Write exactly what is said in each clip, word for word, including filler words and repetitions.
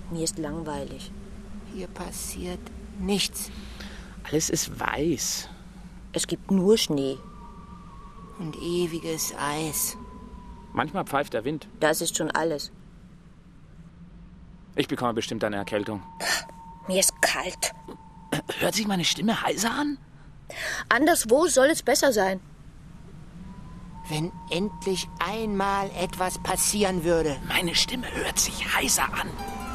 Mir ist langweilig. Hier passiert nichts. Alles ist weiß. Es gibt nur Schnee. Und ewiges Eis. Manchmal pfeift der Wind. Das ist schon alles. Ich bekomme bestimmt eine Erkältung. Mir ist kalt. Hört sich meine Stimme heiser an? Anderswo soll es besser sein. Wenn endlich einmal etwas passieren würde. Meine Stimme hört sich heiser an.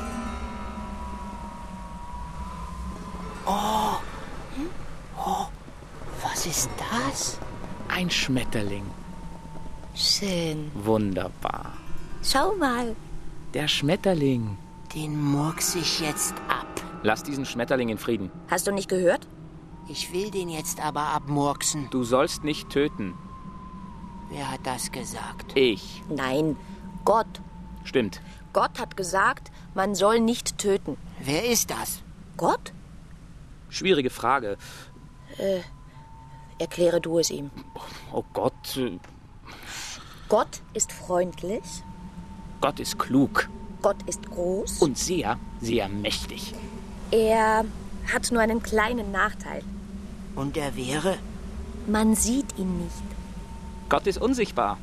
Oh. Oh. Was ist das? Ein Schmetterling. Schön. Wunderbar. Schau mal. Der Schmetterling. Den murks ich jetzt ab. Lass diesen Schmetterling in Frieden. Hast du nicht gehört? Ich will den jetzt aber abmurksen. Du sollst nicht töten. Wer hat das gesagt? Ich. Nein, Gott. Stimmt. Gott hat gesagt, man soll nicht töten. Wer ist das? Gott? Schwierige Frage. Äh, erkläre du es ihm. Oh Gott. äh, Gott ist freundlich. Gott ist klug. Gott ist groß. Und sehr, sehr mächtig. Er hat nur einen kleinen Nachteil. Und er wäre? Man sieht ihn nicht. Gott ist unsichtbar.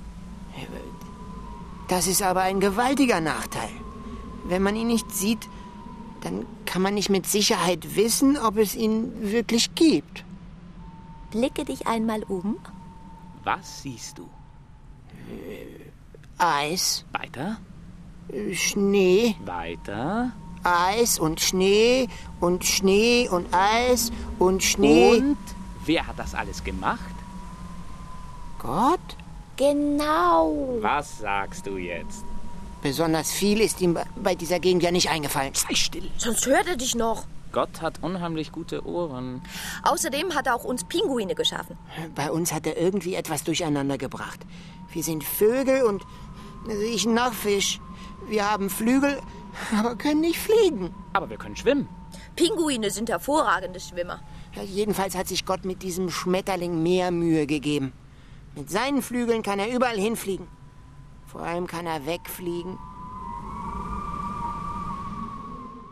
Das ist aber ein gewaltiger Nachteil. Wenn man ihn nicht sieht, dann kann man nicht mit Sicherheit wissen, ob es ihn wirklich gibt. Blicke dich einmal um. Was siehst du? Eis, Weiter? Schnee, Weiter? Eis und Schnee und Schnee und Eis und Schnee. Und wer hat das alles gemacht? Gott? Genau. Was sagst du jetzt? Besonders viel ist ihm bei dieser Gegend ja nicht eingefallen. Sei still. Sonst hört er dich noch. Gott hat unheimlich gute Ohren. Außerdem hat er auch uns Pinguine geschaffen. Bei uns hat er irgendwie etwas durcheinander gebracht. Wir sind Vögel und riechen nach Fisch. Wir haben Flügel, aber können nicht fliegen. Aber wir können schwimmen. Pinguine sind hervorragende Schwimmer. Ja, jedenfalls hat sich Gott mit diesem Schmetterling mehr Mühe gegeben. Mit seinen Flügeln kann er überall hinfliegen. Vor allem kann er wegfliegen